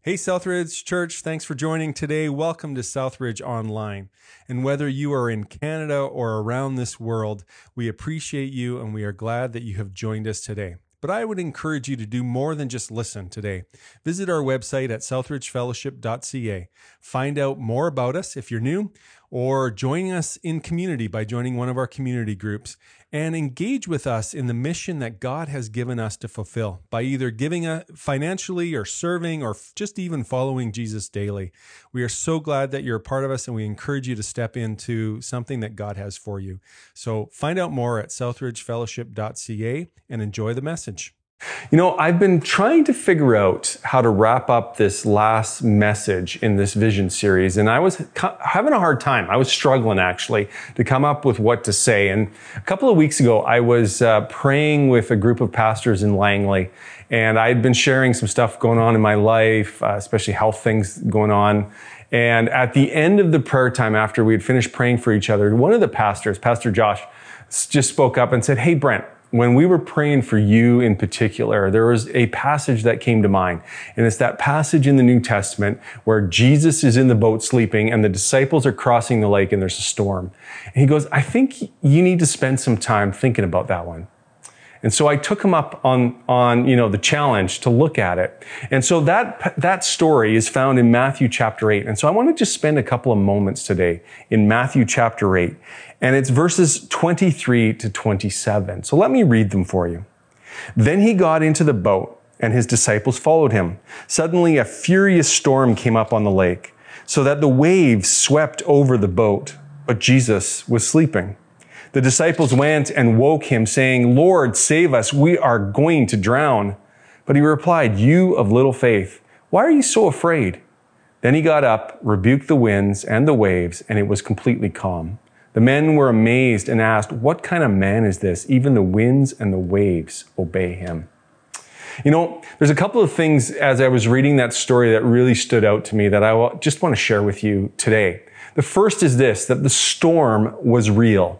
Hey, Southridge Church, thanks for joining today. Welcome to Southridge Online. And whether you are in Canada or around this world, we appreciate you and we are glad that you have joined us today. But I would encourage you to do more than just listen today. Visit our website at southridgefellowship.ca. Find out more about us if you're new, or join us in community by joining one of our community groups, and engage with us in the mission that God has given us to fulfill by either giving financially or serving or just even following Jesus daily. We are so glad that you're a part of us, and we encourage you to step into something that God has for you. So find out more at southridgefellowship.ca and enjoy the message. You know, I've been trying to figure out how to wrap up this last message in this vision series, and I was having a hard time. I was struggling, actually, to come up with what to say. And a couple of weeks ago, I was praying with a group of pastors in Langley, and I had been sharing some stuff going on in my life, especially health things going on. And at the end of the prayer time, after we had finished praying for each other, one of the pastors, Pastor Josh, just spoke up and said, "Hey, Brent, when we were praying for you in particular, there was a passage that came to mind. And it's that passage in the New Testament where Jesus is in the boat sleeping and the disciples are crossing the lake and there's a storm." And he goes, "I think you need to spend some time thinking about that one." And so I took him up on the challenge to look at it. And so that story is found in Matthew chapter 8. And so I want to just spend a couple of moments today in Matthew chapter 8. And it's verses 23 to 27. So let me read them for you. "Then he got into the boat, and his disciples followed him. Suddenly a furious storm came up on the lake, so that the waves swept over the boat, but Jesus was sleeping. The disciples went and woke him, saying, 'Lord, save us, we are going to drown.' But he replied, 'You of little faith, why are you so afraid?' Then he got up, rebuked the winds and the waves, and it was completely calm. The men were amazed and asked, 'What kind of man is this? Even the winds and the waves obey him.'" You know, there's a couple of things as I was reading that story that really stood out to me that I just want to share with you today. The first is this, that the storm was real.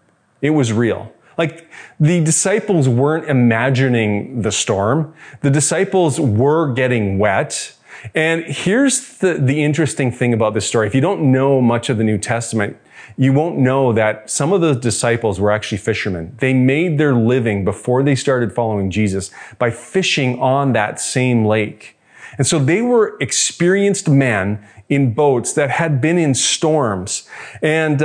It was real. Like, the disciples weren't imagining the storm. The disciples were getting wet. And here's the interesting thing about this story. If you don't know much of the New Testament, you won't know that some of the disciples were actually fishermen. They made their living before they started following Jesus by fishing on that same lake. And so they were experienced men in boats that had been in storms. And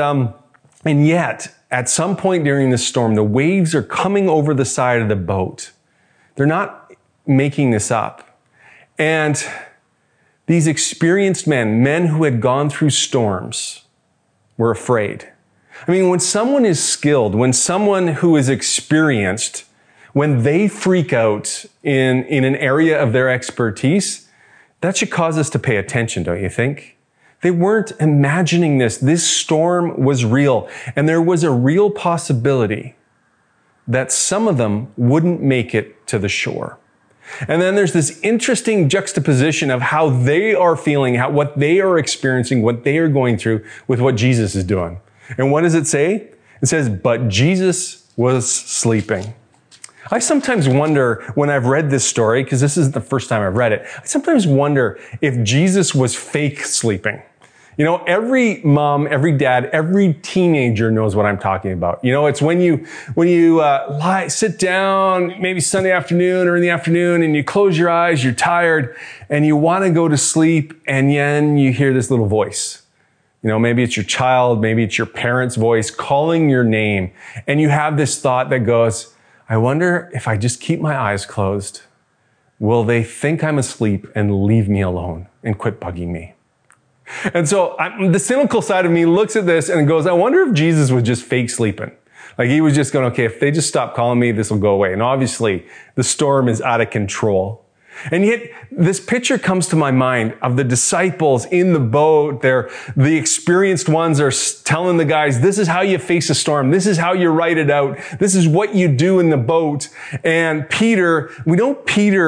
yet, at some point during this storm, the waves are coming over the side of the boat. They're not making this up. And these experienced men who had gone through storms, were afraid. I mean, when someone is skilled, when someone who is experienced, when they freak out in an area of their expertise, that should cause us to pay attention, don't you think? They weren't imagining this. This storm was real, and there was a real possibility that some of them wouldn't make it to the shore. And then there's this interesting juxtaposition of how they are feeling, what they are experiencing, what they are going through with what Jesus is doing. And what does it say? It says, "But Jesus was sleeping." I sometimes wonder when I've read this story, because this isn't the first time I've read it, I sometimes wonder if Jesus was fake sleeping. You know, every mom, every dad, every teenager knows what I'm talking about. You know, it's when you sit down, maybe Sunday afternoon or in the afternoon, and you close your eyes, you're tired, and you want to go to sleep, and then you hear this little voice. You know, maybe it's your child, maybe it's your parent's voice calling your name, and you have this thought that goes, "I wonder if I just keep my eyes closed, will they think I'm asleep and leave me alone and quit bugging me?" And so the cynical side of me looks at this and goes, I wonder if Jesus was just fake sleeping. Like, he was just going, okay, if they just stop calling me, this will go away. And obviously, the storm is out of control. And yet, this picture comes to my mind of the disciples in the boat. The experienced ones are telling the guys, this is how you face a storm. This is how you ride it out. This is what you do in the boat. And Peter,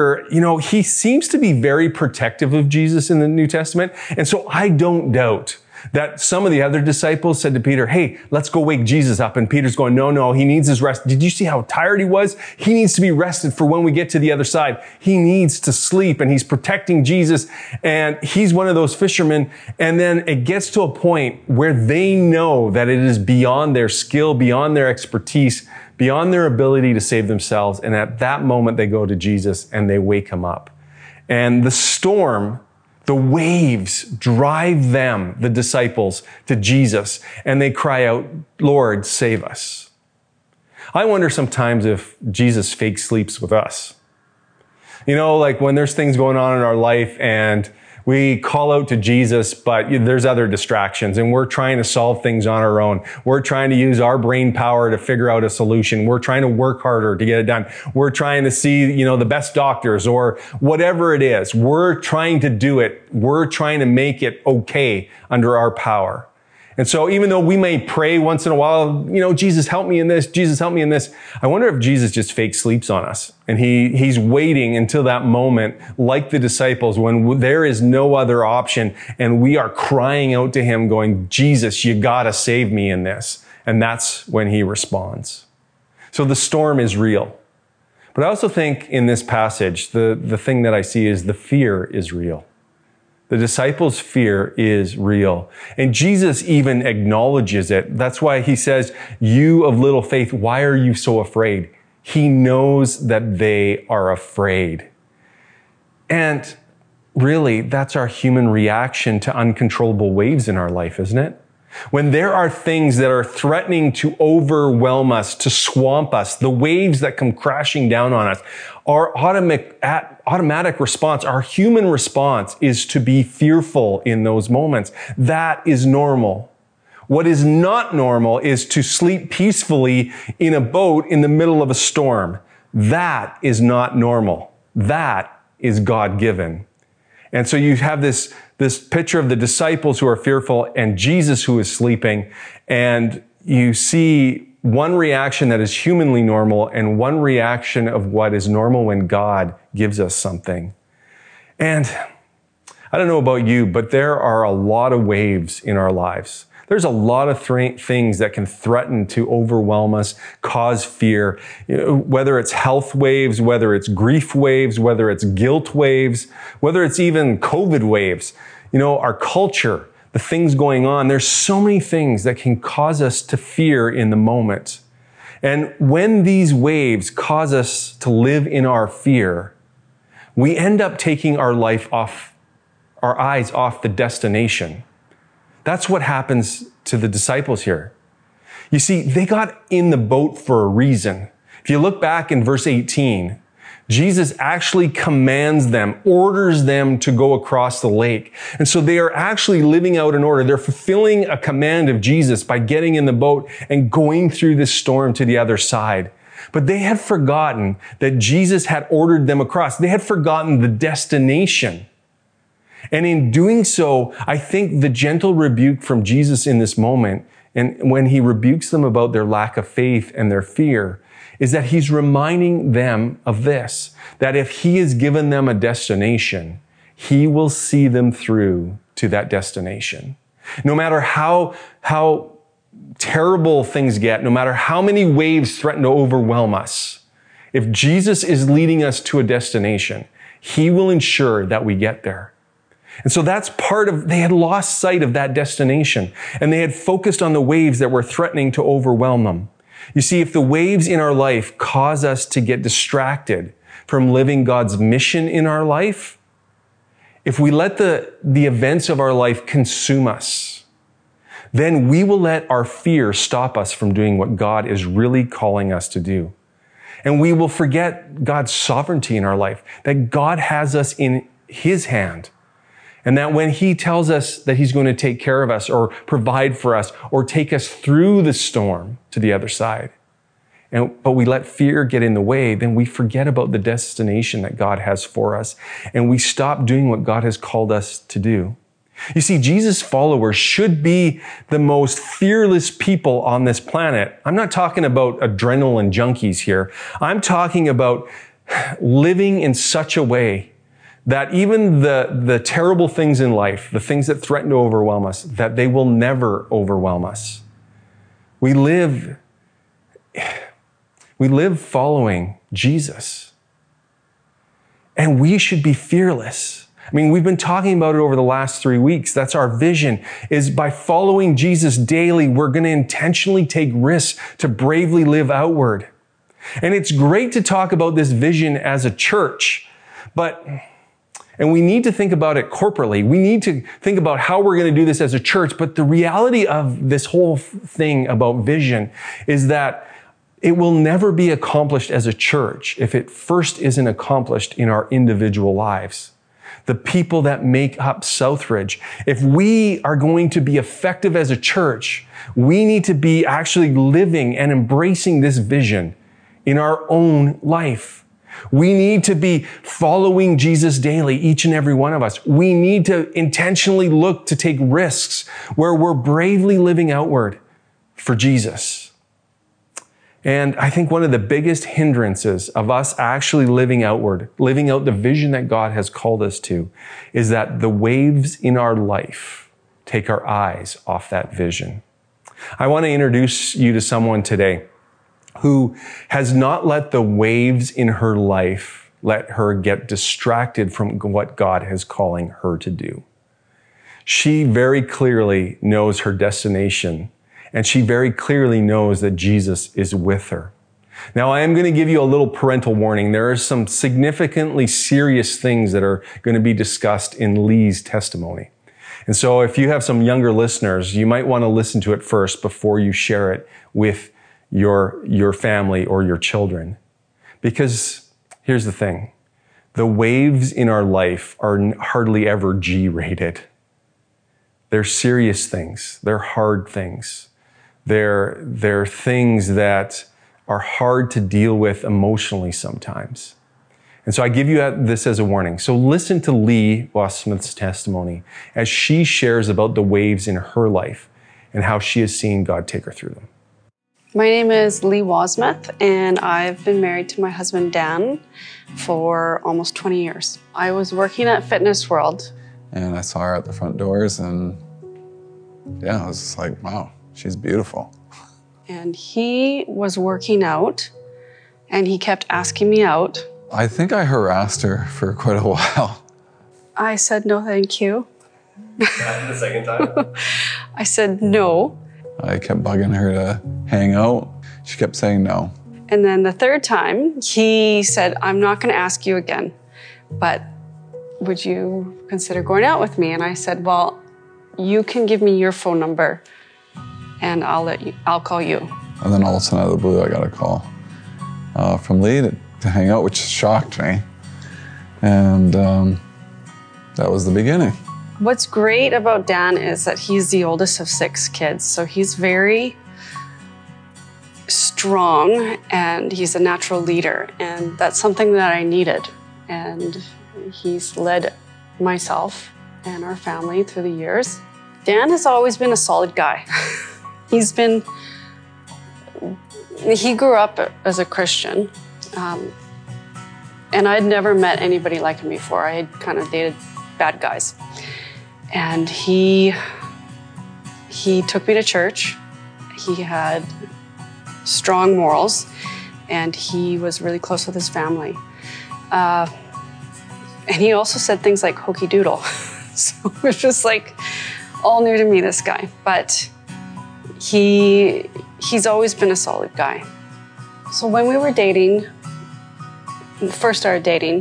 he seems to be very protective of Jesus in the New Testament. And so I don't doubt that some of the other disciples said to Peter, hey, let's go wake Jesus up. And Peter's going, no, he needs his rest. Did you see how tired he was? He needs to be rested for when we get to the other side. He needs to sleep, and he's protecting Jesus. And he's one of those fishermen. And then it gets to a point where they know that it is beyond their skill, beyond their expertise, beyond their ability to save themselves. And at that moment, they go to Jesus and they wake him up. And the storm, the waves drive them, the disciples, to Jesus, and they cry out, Lord, save us. I wonder sometimes if Jesus fake sleeps with us. You know, like when there's things going on in our life and we call out to Jesus, but there's other distractions and we're trying to solve things on our own. We're trying to use our brain power to figure out a solution. We're trying to work harder to get it done. We're trying to see, the best doctors or whatever it is. We're trying to do it. We're trying to make it okay under our power. And so even though we may pray once in a while, Jesus, help me in this, Jesus, help me in this. I wonder if Jesus just fake sleeps on us. And he's waiting until that moment, like the disciples, when there is no other option. And we are crying out to him going, Jesus, you gotta save me in this. And that's when he responds. So the storm is real. But I also think in this passage, the thing that I see is the fear is real. The disciples' fear is real. And Jesus even acknowledges it. That's why he says, you of little faith, why are you so afraid? He knows that they are afraid. And really, that's our human reaction to uncontrollable waves in our life, isn't it? When there are things that are threatening to overwhelm us, to swamp us, the waves that come crashing down on us, our automatic response, our human response is to be fearful in those moments. That is normal. What is not normal is to sleep peacefully in a boat in the middle of a storm. That is not normal. That is God-given. And so you have this picture of the disciples who are fearful and Jesus who is sleeping. And you see one reaction that is humanly normal and one reaction of what is normal when God gives us something. And I don't know about you, but there are a lot of waves in our lives. There's a lot of things that can threaten to overwhelm us, cause fear, whether it's health waves, whether it's grief waves, whether it's guilt waves, whether it's even COVID waves. Our culture, the things going on, there's so many things that can cause us to fear in the moment. And when these waves cause us to live in our fear, we end up taking our eyes off the destination. That's what happens to the disciples here. You see, they got in the boat for a reason. If you look back in verse 18, Jesus actually commands them, orders them to go across the lake. And so they are actually living out an order. They're fulfilling a command of Jesus by getting in the boat and going through this storm to the other side. But they had forgotten that Jesus had ordered them across. They had forgotten the destination. And in doing so, I think the gentle rebuke from Jesus in this moment, and when he rebukes them about their lack of faith and their fear, is that he's reminding them of this, that if he has given them a destination, he will see them through to that destination. No matter how terrible things get, no matter how many waves threaten to overwhelm us, if Jesus is leading us to a destination, he will ensure that we get there. And so that's they had lost sight of that destination, and they had focused on the waves that were threatening to overwhelm them. You see, if the waves in our life cause us to get distracted from living God's mission in our life, if we let the events of our life consume us, then we will let our fear stop us from doing what God is really calling us to do. And we will forget God's sovereignty in our life, that God has us in his hand. And that when he tells us that he's going to take care of us or provide for us or take us through the storm to the other side, but we let fear get in the way, then we forget about the destination that God has for us. And we stop doing what God has called us to do. You see, Jesus' followers should be the most fearless people on this planet. I'm not talking about adrenaline junkies here. I'm talking about living in such a way that even the terrible things in life, the things that threaten to overwhelm us, that they will never overwhelm us. We live following Jesus. And we should be fearless. I mean, we've been talking about it over the last 3 weeks. That's our vision, is by following Jesus daily, we're going to intentionally take risks to bravely live outward. And it's great to talk about this vision as a church, and we need to think about it corporately. We need to think about how we're going to do this as a church. But the reality of this whole thing about vision is that it will never be accomplished as a church if it first isn't accomplished in our individual lives. The people that make up Southridge. If we are going to be effective as a church, we need to be actually living and embracing this vision in our own life. We need to be following Jesus daily, each and every one of us. We need to intentionally look to take risks where we're bravely living outward for Jesus. And I think one of the biggest hindrances of us actually living outward, living out the vision that God has called us to, is that the waves in our life take our eyes off that vision. I want to introduce you to someone today who has not let the waves in her life let her get distracted from what God is calling her to do. She very clearly knows her destination, and she very clearly knows that Jesus is with her. Now, I am going to give you a little parental warning. There are some significantly serious things that are going to be discussed in Lee's testimony. And so if you have some younger listeners, you might want to listen to it first before you share it with your family or your children. Because here's the thing. The waves in our life are hardly ever G-rated. They're serious things. They're hard things. They're things that are hard to deal with emotionally sometimes. And so I give you this as a warning. So listen to Lee Wasmuth's testimony as she shares about the waves in her life and how she has seen God take her through them. My name is Lee Wasmuth, and I've been married to my husband, Dan, for almost 20 years. I was working at Fitness World. And I saw her at the front doors, and yeah, I was just like, wow, she's beautiful. And he was working out, and he kept asking me out. I think I harassed her for quite a while. I said, no, thank you. The second time? I said, no. I kept bugging her to hang out. She kept saying no. And then the third time, he said, I'm not going to ask you again, but would you consider going out with me? And I said, well, you can give me your phone number and I'll call you. And then all of a sudden out of the blue, I got a call from Lee to hang out, which shocked me. And that was the beginning. What's great about Dan is that he's the oldest of 6 kids. So he's very strong and he's a natural leader. And that's something that I needed. And he's led myself and our family through the years. Dan has always been a solid guy. He grew up as a Christian. And I'd never met anybody like him before. I had kind of dated bad guys. And he took me to church. He had strong morals, and he was really close with his family. And he also said things like hokey doodle. So it was just like all new to me, this guy. But he's always been a solid guy. So when we were first started dating,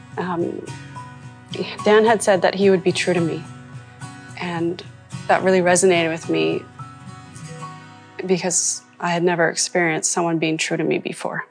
Dan had said that he would be true to me. And that really resonated with me because I had never experienced someone being true to me before.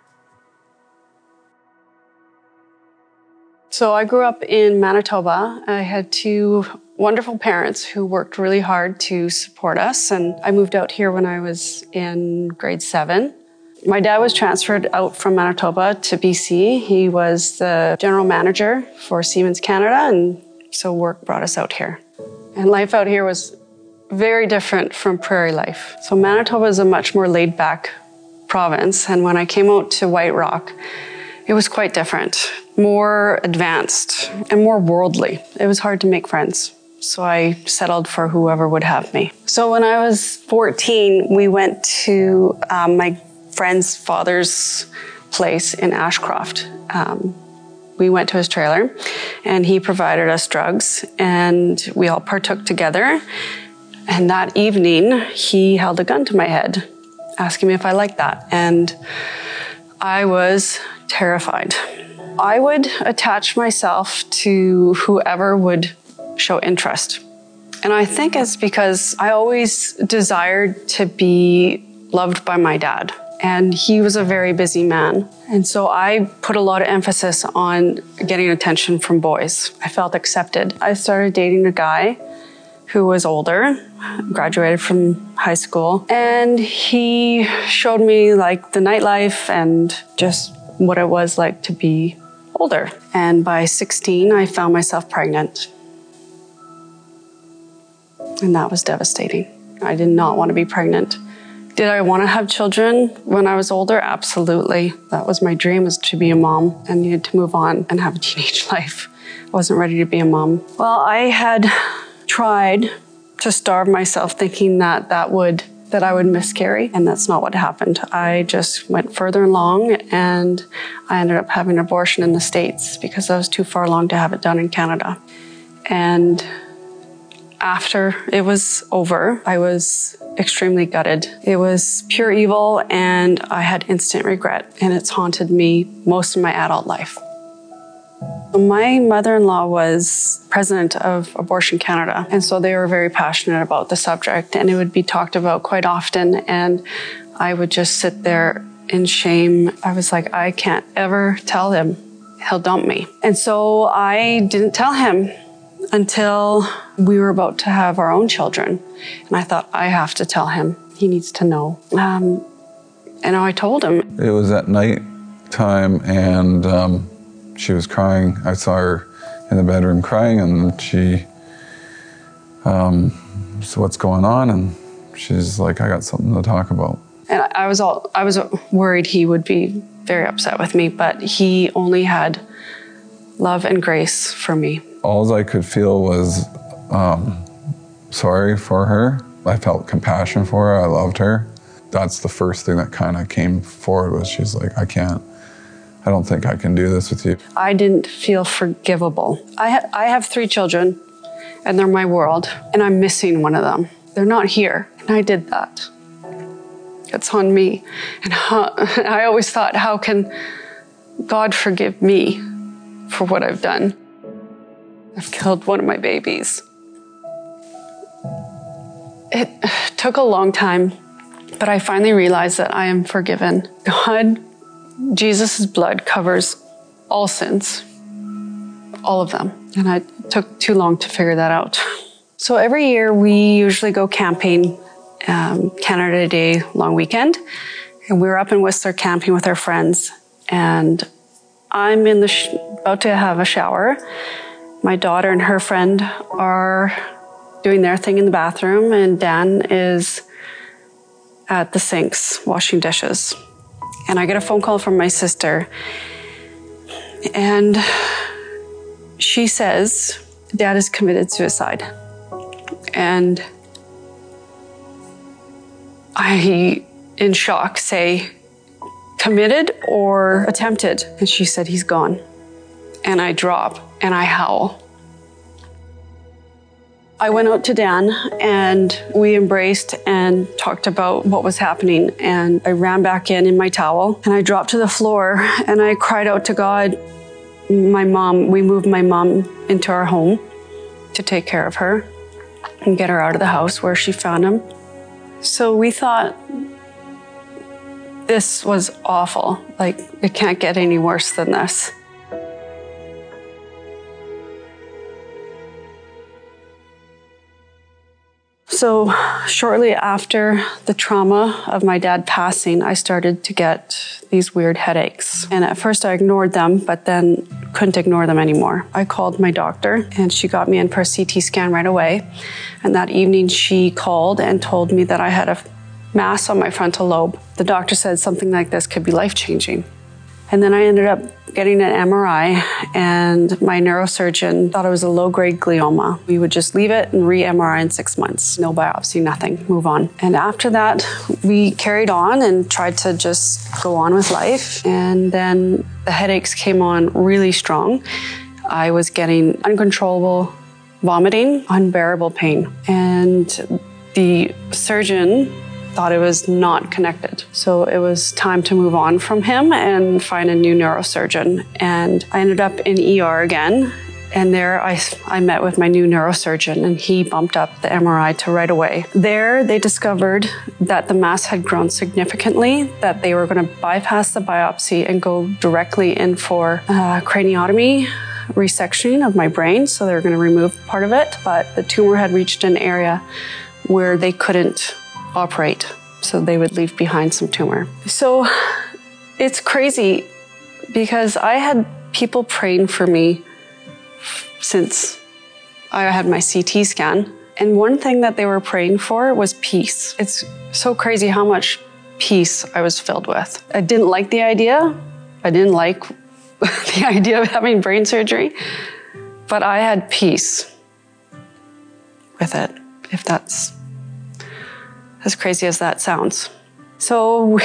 So I grew up in Manitoba. I had 2 wonderful parents who worked really hard to support us. And I moved out here when I was in grade 7. My dad was transferred out from Manitoba to BC. He was the general manager for Siemens Canada, and so work brought us out here. And life out here was very different from prairie life. So Manitoba is a much more laid-back province, and when I came out to White Rock, it was quite different. more advanced and more worldly. It was hard to make friends. So I settled for whoever would have me. So when I was 14, we went to my friend's father's place in Ashcroft. We went to his trailer and he provided us drugs and we all partook together. And that evening, he held a gun to my head, asking me if I liked that. And I was terrified. I would attach myself to whoever would show interest. And I think it's because I always desired to be loved by my dad. And he was a very busy man. And so I put a lot of emphasis on getting attention from boys. I felt accepted. I started dating a guy who was older, graduated from high school. And he showed me like the nightlife and just what it was like to be older. And by 16, I found myself pregnant. And that was devastating. I did not want to be pregnant. Did I want to have children when I was older? Absolutely. That was my dream, was to be a mom. I needed to move on and have a teenage life. I wasn't ready to be a mom. Well, I had tried to starve myself thinking that I would miscarry, and that's not what happened. I just went further along and I ended up having an abortion in the States because I was too far along to have it done in Canada. And after it was over, I was extremely gutted. It was pure evil and I had instant regret, and it's haunted me most of my adult life. My mother-in-law was president of Abortion Canada, and so they were very passionate about the subject, and it would be talked about quite often, and I would just sit there in shame. I was like, I can't ever tell him. He'll dump me. And so I didn't tell him until we were about to have our own children. And I thought, I have to tell him. He needs to know. And I told him. It was at night time and she was crying. I saw her in the bedroom crying and she, so what's going on? And she's like, I got something to talk about. And I was worried he would be very upset with me, but he only had love and grace for me. All I could feel was sorry for her. I felt compassion for her. I loved her. That's the first thing that kind of came forward was she's like, I don't think I can do this with you. I didn't feel forgivable. I have 3 children and they're my world and I'm missing one of them. They're not here and I did that. It's on me. And I always thought, how can God forgive me for what I've done? I've killed one of my babies. It took a long time, but I finally realized that I am forgiven. God, Jesus' blood covers all sins, all of them. And it took too long to figure that out. So every year we usually go camping, Canada Day long weekend. And we were up in Whistler camping with our friends. And I'm in about to have a shower. My daughter and her friend are doing their thing in the bathroom, and Dan is at the sinks washing dishes. And I get a phone call from my sister, and she says, Dad has committed suicide. And I, in shock, say, committed or attempted? And she said, he's gone. And I drop and I howl. I went out to Dan and we embraced and talked about what was happening. And I ran back in my towel and I dropped to the floor and I cried out to God. We moved my mom into our home to take care of her and get her out of the house where she found him. So we thought this was awful. Like, it can't get any worse than this. So shortly after the trauma of my dad passing, I started to get these weird headaches. And at first I ignored them, but then couldn't ignore them anymore. I called my doctor and she got me in for a CT scan right away. And that evening she called and told me that I had a mass on my frontal lobe. The doctor said something like this could be life-changing. And then I ended up getting an MRI, and my neurosurgeon thought it was a low-grade glioma. We would just leave it and re-MRI in 6 months. No biopsy, nothing, move on. And after that, we carried on and tried to just go on with life. And then the headaches came on really strong. I was getting uncontrollable vomiting, unbearable pain. And the surgeon thought it was not connected. So it was time to move on from him and find a new neurosurgeon. And I ended up in ER again. And there I met with my new neurosurgeon, and he bumped up the MRI to right away. There they discovered that the mass had grown significantly, that they were going to bypass the biopsy and go directly in for craniotomy, resection of my brain. So they were going to remove part of it, but the tumor had reached an area where they couldn't operate, so they would leave behind some tumor. So it's crazy because I had people praying for me since I had my CT scan, and one thing that they were praying for was peace. It's so crazy how much peace I was filled with. I didn't like the idea. I didn't like the idea of having brain surgery, but I had peace with it, if that's as crazy as that sounds. So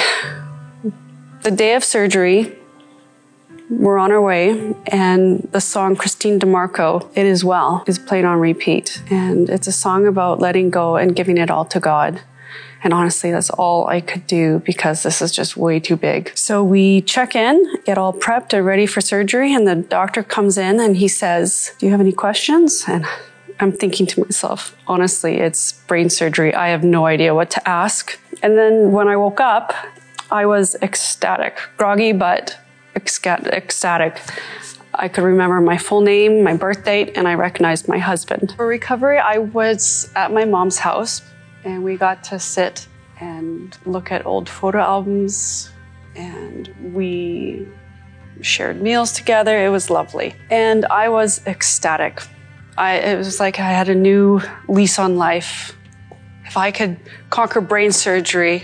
the day of surgery, we're on our way, and the song Christine DeMarco, It Is Well, is played on repeat. And it's a song about letting go and giving it all to God. And honestly, that's all I could do because this is just way too big. So we check in, get all prepped and ready for surgery, and the doctor comes in and he says, "Do you have any questions?" And I'm thinking to myself, honestly, it's brain surgery. I have no idea what to ask. And then when I woke up, I was ecstatic, groggy, but ecstatic. I could remember my full name, my birth date, and I recognized my husband. For recovery, I was at my mom's house, and we got to sit and look at old photo albums, and we shared meals together. It was lovely. And I was ecstatic. It was like I had a new lease on life. If I could conquer brain surgery,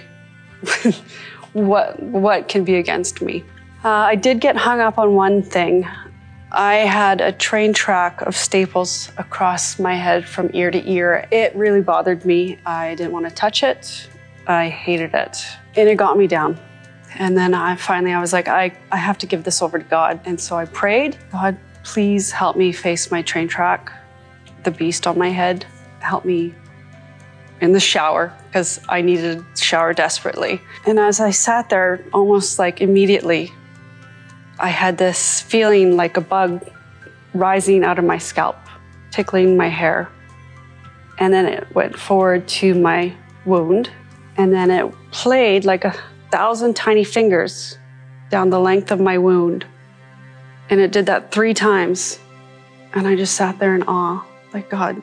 what can be against me? I did get hung up on one thing. I had a train track of staples across my head from ear to ear. It really bothered me. I didn't want to touch it. I hated it. And it got me down. And then I was like, I have to give this over to God. And so I prayed, God, please help me face my train track, the beast on my head. Help me in the shower, because I needed a shower desperately. And as I sat there, almost like immediately, I had this feeling like a bug rising out of my scalp, tickling my hair. And then it went forward to my wound, and then it played like 1,000 tiny fingers down the length of my wound. And it did that 3 times. And I just sat there in awe, like, God,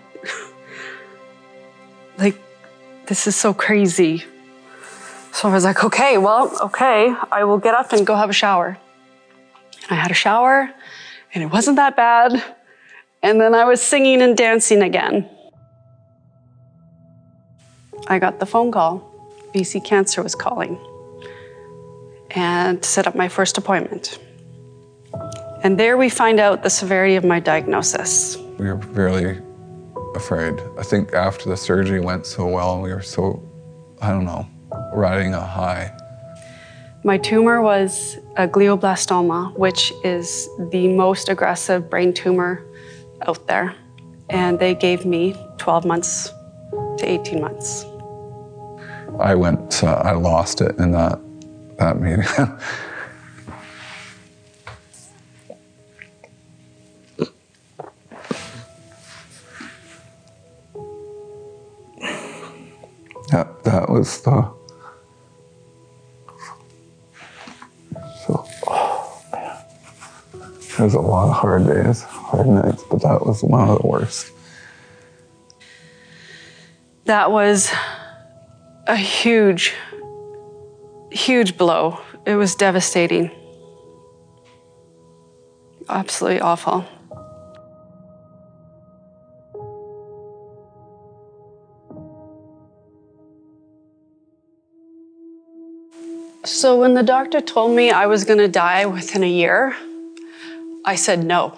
like, this is so crazy. So I was like, okay, I will get up and go have a shower. And I had a shower, and it wasn't that bad. And then I was singing and dancing again. I got the phone call. BC Cancer was calling and set up my first appointment. And there we find out the severity of my diagnosis. We were really afraid. I think after the surgery went so well, we were so, I don't know, riding a high. My tumor was a glioblastoma, which is the most aggressive brain tumor out there. And they gave me 12 months to 18 months. I lost it in that meeting. That was the... So, oh man. There was a lot of hard days, hard nights, but that was one of the worst. That was a huge, huge blow. It was devastating. Absolutely awful. So when the doctor told me I was going to die within a year, I said no.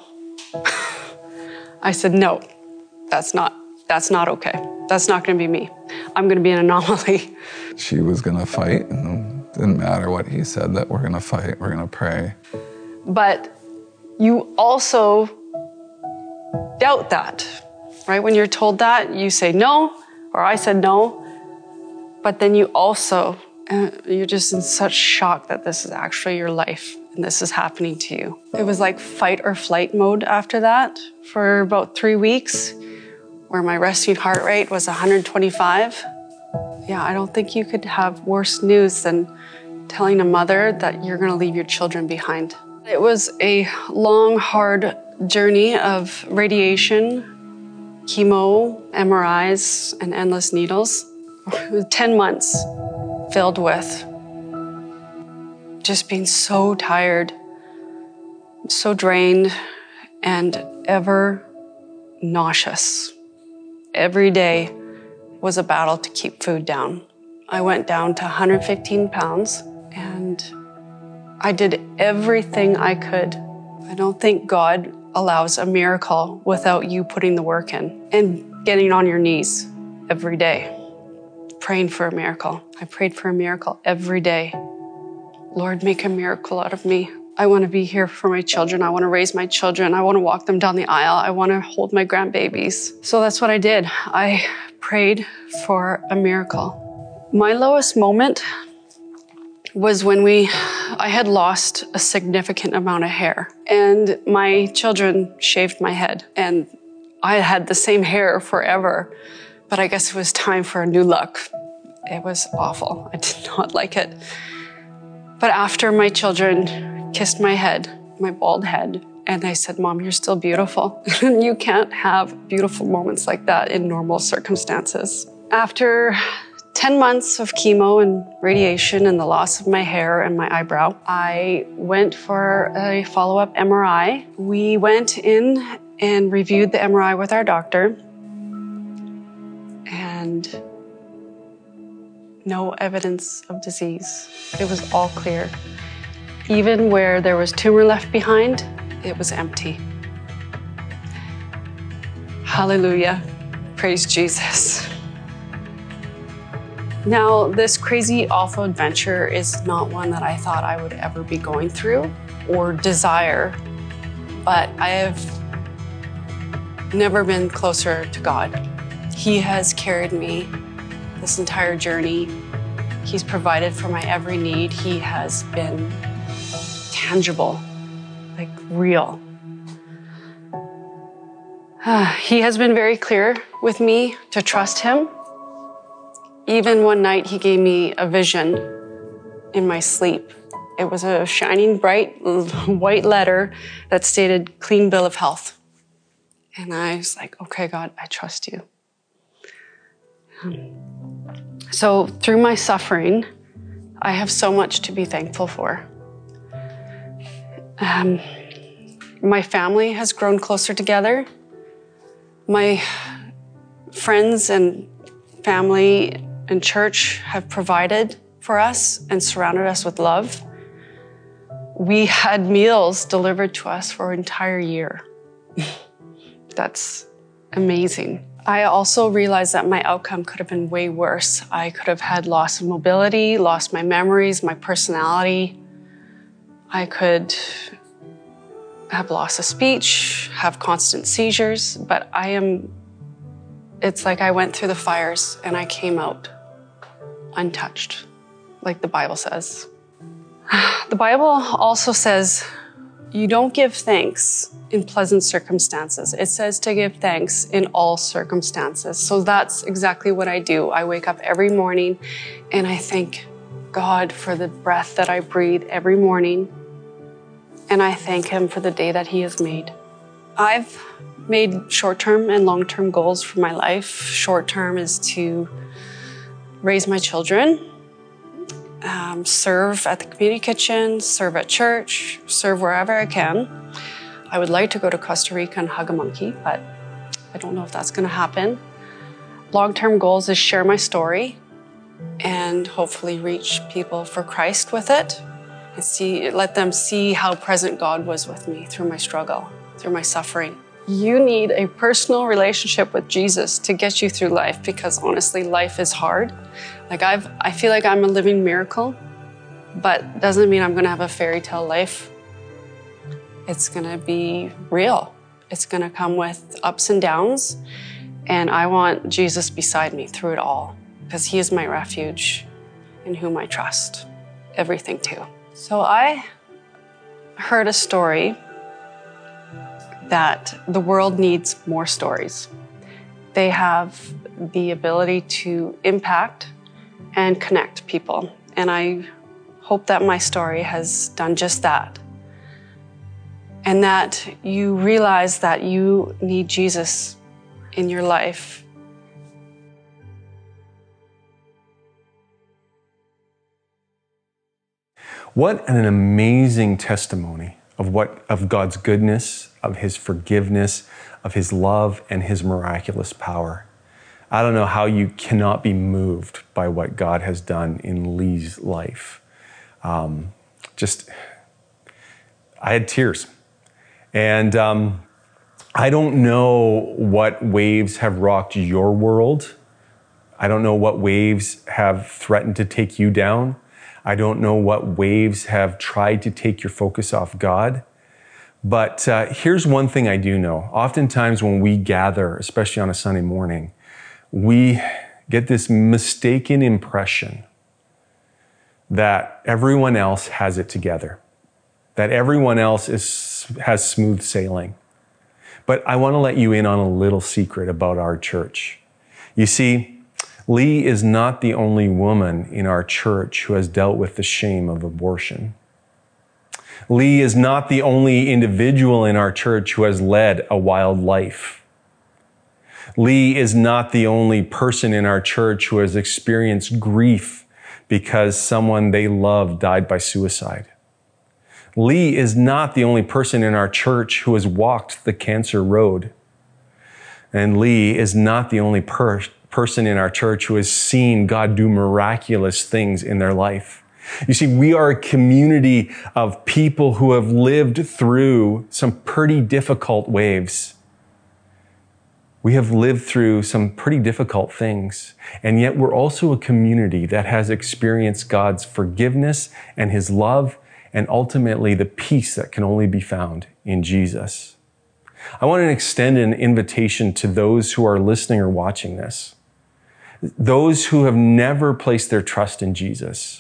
I said, no, that's not okay. That's not going to be me. I'm going to be an anomaly. She was going to fight, and it didn't matter what he said, that we're going to fight, we're going to pray. But you also doubt that, right? When you're told that, you say no, or I said no, but then you also, you're just in such shock that this is actually your life and this is happening to you. It was like fight or flight mode after that for about 3 weeks, where my resting heart rate was 125. Yeah, I don't think you could have worse news than telling a mother that you're going to leave your children behind. It was a long, hard journey of radiation, chemo, MRIs, and endless needles. It was 10 months filled with just being so tired, so drained, and ever nauseous. Every day was a battle to keep food down. I went down to 115 pounds, and I did everything I could. I don't think God allows a miracle without you putting the work in and getting on your knees every day, praying for a miracle. I prayed for a miracle every day. Lord, make a miracle out of me. I want to be here for my children. I want to raise my children. I want to walk them down the aisle. I want to hold my grandbabies. So that's what I did. I prayed for a miracle. My lowest moment was when I had lost a significant amount of hair, and my children shaved my head, and I had the same hair forever, but I guess it was time for a new look. It was awful. I did not like it. But after my children kissed my head, my bald head, and they said, Mom, you're still beautiful. You can't have beautiful moments like that in normal circumstances. After 10 months of chemo and radiation and the loss of my hair and my eyebrow, I went for a follow-up MRI. We went in and reviewed the MRI with our doctor, and no evidence of disease. It was all clear. Even where there was tumor left behind, it was empty. Hallelujah. Praise Jesus. Now, this crazy, awful adventure is not one that I thought I would ever be going through or desire, but I have never been closer to God. He has carried me this entire journey. He's provided for my every need. He has been tangible, like real. He has been very clear with me to trust him. Even one night, he gave me a vision in my sleep. It was a shining, bright, white letter that stated, clean bill of health. And I was like, okay, God, I trust you. So through my suffering, I have so much to be thankful for. My family has grown closer together. My friends and family and church have provided for us and surrounded us with love. We had meals delivered to us for an entire year. That's amazing. I also realized that my outcome could have been way worse. I could have had loss of mobility, lost my memories, my personality. I could have loss of speech, have constant seizures, but it's like I went through the fires and I came out untouched, like the Bible says. The Bible also says you don't give thanks in pleasant circumstances. It says to give thanks in all circumstances. So that's exactly what I do. I wake up every morning and I thank God for the breath that I breathe every morning. And I thank him for the day that he has made. I've made short-term and long-term goals for my life. Short-term is to raise my children, serve at the community kitchen, serve at church, serve wherever I can. I would like to go to Costa Rica and hug a monkey, but I don't know if that's going to happen. Long-term goals is share my story and hopefully reach people for Christ with it and let them see how present God was with me through my struggle, through my suffering. You need a personal relationship with Jesus to get you through life, because honestly, life is hard. Like I feel like I'm a living miracle, but doesn't mean I'm gonna have a fairy tale life. It's gonna be real. It's gonna come with ups and downs, and I want Jesus beside me through it all, because he is my refuge in whom I trust everything to. So I heard a story that the world needs more stories. They have the ability to impact and connect people. And I hope that my story has done just that. And that you realize that you need Jesus in your life. What an amazing testimony of God's goodness, of his forgiveness, of his love, and his miraculous power. I don't know how you cannot be moved by what God has done in Lee's life. I had tears. And I don't know what waves have rocked your world. I don't know what waves have threatened to take you down. I don't know what waves have tried to take your focus off God. But here's one thing I do know. Oftentimes when we gather, especially on a Sunday morning, we get this mistaken impression that everyone else has it together, that everyone else has smooth sailing. But I want to let you in on a little secret about our church. You see, Lee is not the only woman in our church who has dealt with the shame of abortion. Lee is not the only individual in our church who has led a wild life. Lee is not the only person in our church who has experienced grief because someone they love died by suicide. Lee is not the only person in our church who has walked the cancer road. And Lee is not the only person in our church who has seen God do miraculous things in their life. You see, we are a community of people who have lived through some pretty difficult waves. We have lived through some pretty difficult things, and yet we're also a community that has experienced God's forgiveness and his love, and ultimately the peace that can only be found in Jesus. I want to extend an invitation to those who are listening or watching this, those who have never placed their trust in Jesus.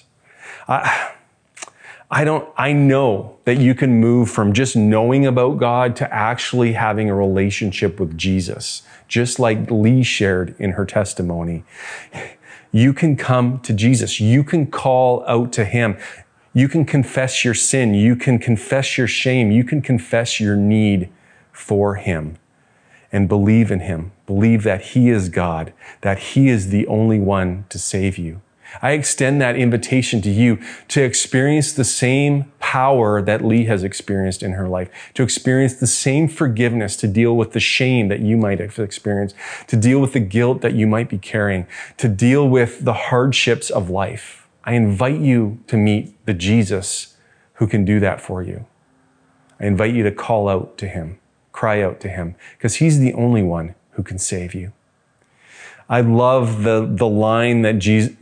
I know that you can move from just knowing about God to actually having a relationship with Jesus, just like Lee shared in her testimony. You can come to Jesus. You can call out to him. You can confess your sin. You can confess your shame. You can confess your need for him and believe in him. Believe that he is God, that he is the only one to save you. I extend that invitation to you to experience the same power that Lee has experienced in her life, to experience the same forgiveness, to deal with the shame that you might have experienced, to deal with the guilt that you might be carrying, to deal with the hardships of life. I invite you to meet the Jesus who can do that for you. I invite you to call out to him, cry out to him, because he's the only one who can save you. I love the line that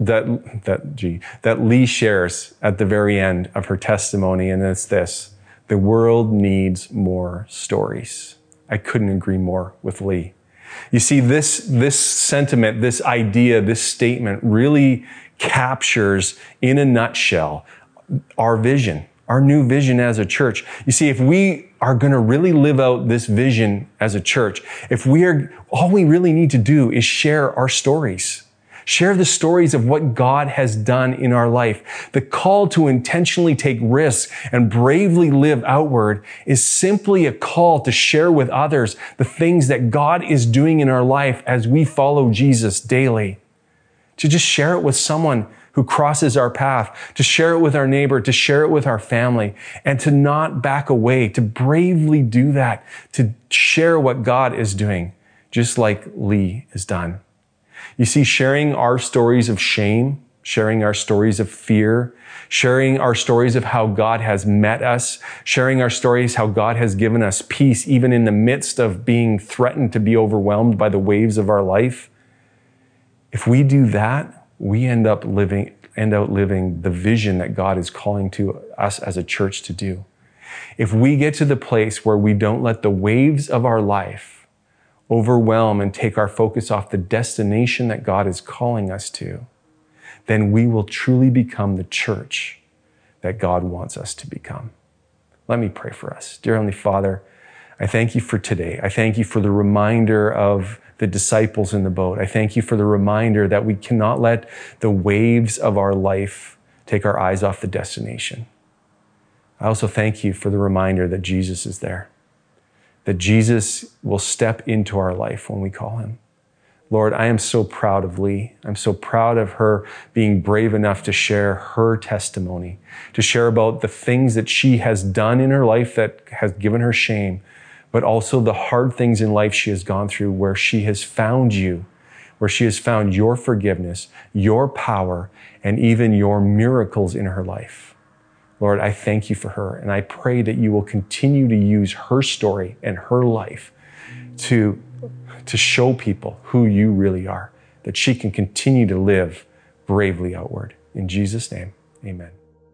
Lee shares at the very end of her testimony, and it's this: the world needs more stories. I couldn't agree more with Lee. You see, this sentiment, this idea, this statement really captures in a nutshell our vision, our new vision as a church. You see, if we are going to really live out this vision as a church, all we really need to do is share our stories. Share the stories of what God has done in our life. The call to intentionally take risks and bravely live outward is simply a call to share with others the things that God is doing in our life as we follow Jesus daily. To just share it with someone who crosses our path, to share it with our neighbor, to share it with our family, and to not back away, to bravely do that, to share what God is doing, just like Lee has done. You see, sharing our stories of shame sharing our stories of fear, sharing our stories of how God has met us, sharing our stories how God has given us peace, even in the midst of being threatened to be overwhelmed by the waves of our life. If we do that, we end up living the vision that God is calling to us as a church to do. If we get to the place where we don't let the waves of our life overwhelm and take our focus off the destination that God is calling us to, then we will truly become the church that God wants us to become. Let me pray for us. Dear Heavenly Father, I thank you for today. I thank you for the reminder of the disciples in the boat. I thank you for the reminder that we cannot let the waves of our life take our eyes off the destination. I also thank you for the reminder that Jesus is there, that Jesus will step into our life when we call him. Lord, I am so proud of Lee. I'm so proud of her being brave enough to share her testimony, to share about the things that she has done in her life that has given her shame, but also the hard things in life she has gone through where she has found you, where she has found your forgiveness, your power, and even your miracles in her life. Lord, I thank you for her, and I pray that you will continue to use her story and her life to show people who you really are, that she can continue to live bravely outward. In Jesus' name, amen.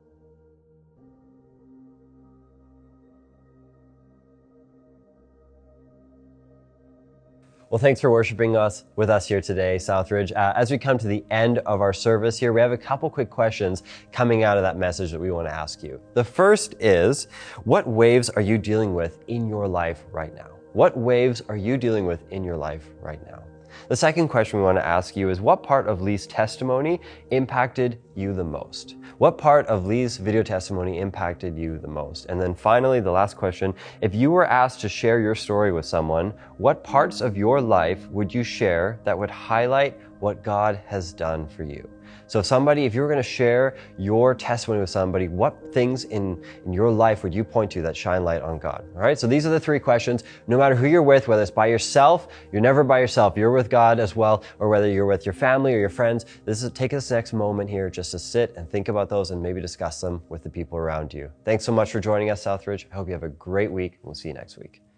Well, thanks for worshiping with us here today, Southridge. As we come to the end of our service here, we have a couple quick questions coming out of that message that we want to ask you. The first is, what waves are you dealing with in your life right now? What waves are you dealing with in your life right now? The second question we want to ask you is, what part of Lee's testimony impacted you the most? What part of Lee's video testimony impacted you the most? And then finally, the last question, if you were asked to share your story with someone, what parts of your life would you share that would highlight what God has done for you? So if you were going to share your testimony with somebody, what things in your life would you point to that shine light on God? All right, so these are the three questions. No matter who you're with, whether it's by yourself, you're never by yourself, you're with God as well, or whether you're with your family or your friends, take this next moment here just to sit and think about those and maybe discuss them with the people around you. Thanks so much for joining us, Southridge. I hope you have a great week, and we'll see you next week.